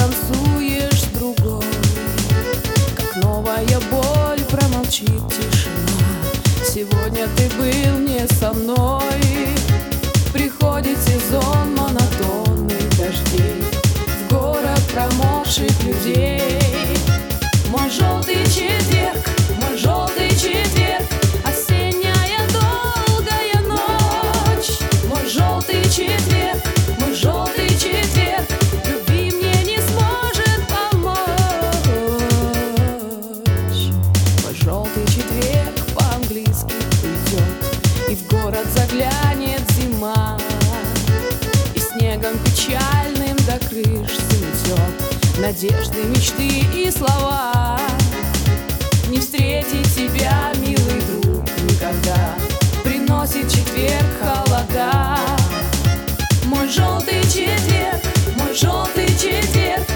танцуешь с другой, как новая боль промолчит тишина. Сегодня ты был не со мной. Приходит сезон монотонных дождей, в город промокших людей. Мой желтый четверг, мой желтый четверг, осенняя долгая ночь. Мой желтый четверг, мой желтый четверг, любви мне не сможет помочь. Мой желтый четверг по-английски уйдет, и в город заглянет зима, и снегом печальным до крыш сметет надежды, мечты и слова. Не встретить тебя, милый друг, никогда, приносит четверг холода. Мой желтый четверг, мой желтый четверг,